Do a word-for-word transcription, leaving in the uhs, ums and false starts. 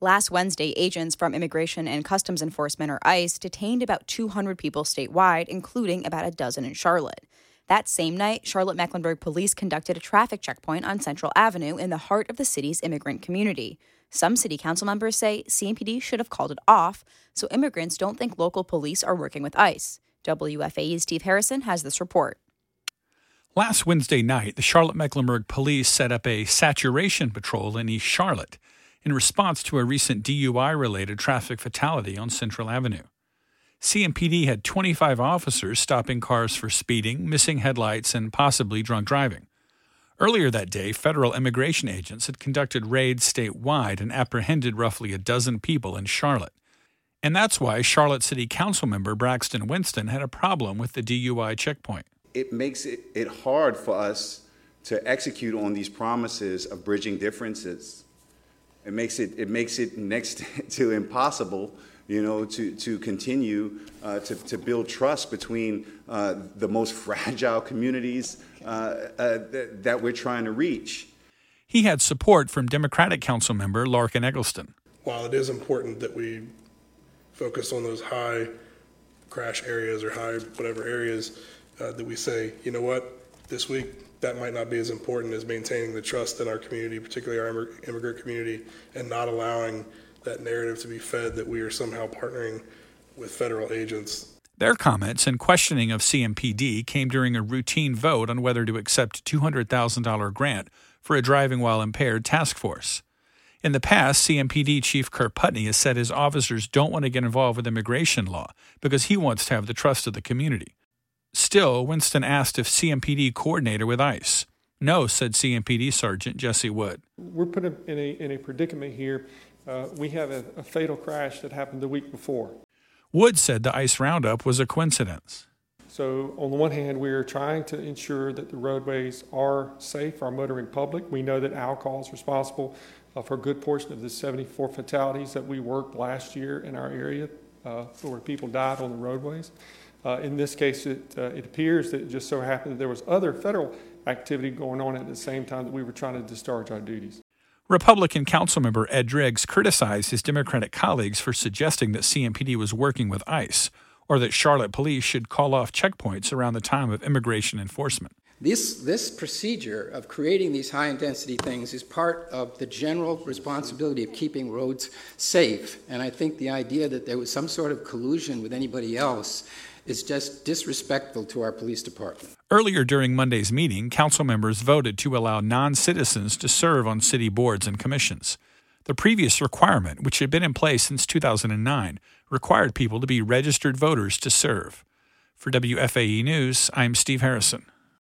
Last Wednesday, agents from Immigration and Customs Enforcement, or ICE, detained about two hundred people statewide, including about a dozen in Charlotte. That same night, Charlotte-Mecklenburg police conducted a traffic checkpoint on Central Avenue in the heart of the city's immigrant community. Some city council members say C M P D should have called it off, so immigrants don't think local police are working with ICE. W F A E's Steve Harrison has this report. Last Wednesday night, the Charlotte-Mecklenburg police set up a saturation patrol in East Charlotte in response to a recent D U I-related traffic fatality on Central Avenue. C M P D had twenty-five officers stopping cars for speeding, missing headlights, and possibly drunk driving. Earlier that day, federal immigration agents had conducted raids statewide and apprehended roughly a dozen people in Charlotte. And that's why Charlotte City Council member Braxton Winston had a problem with the D U I checkpoint. It makes it, it hard for us to execute on these promises of bridging differences. It makes it it makes it next to impossible, you know, to to continue uh, to to build trust between uh, the most fragile communities uh, uh, th- that we're trying to reach. He had support from Democratic Council member Larkin Eggleston. While it is important that we focus on those high crash areas or high whatever areas uh, that we say, you know what, this week that might not be as important as maintaining the trust in our community, particularly our immigrant community, and not allowing that narrative to be fed that we are somehow partnering with federal agents. Their comments and questioning of C M P D came during a routine vote on whether to accept a two hundred thousand dollars grant for a driving while impaired task force. In the past, C M P D Chief Kurt Putney has said his officers don't want to get involved with immigration law because he wants to have the trust of the community. Still, Winston asked if C M P D coordinated with ICE. No, said C M P D Sergeant Jesse Wood. We're put in a, in a predicament here. Uh, we have a, a fatal crash that happened the week before. Wood said the ICE roundup was a coincidence. So on the one hand, we are trying to ensure that the roadways are safe for our motoring public. We know that alcohol is responsible uh, for a good portion of the seventy-four fatalities that we worked last year in our area uh, where people died on the roadways. Uh, in this case, it, uh, it appears that it just so happened that there was other federal activity going on at the same time that we were trying to discharge our duties. Republican Councilmember Ed Driggs criticized his Democratic colleagues for suggesting that C M P D was working with ICE, or that Charlotte police should call off checkpoints around the time of immigration enforcement. This, this procedure of creating these high-intensity things is part of the general responsibility of keeping roads safe. And I think the idea that there was some sort of collusion with anybody else is just disrespectful to our police department. Earlier during Monday's meeting, council members voted to allow non-citizens to serve on city boards and commissions. The previous requirement, which had been in place since two thousand nine, required people to be registered voters to serve. For W F A E News, I'm Steve Harrison.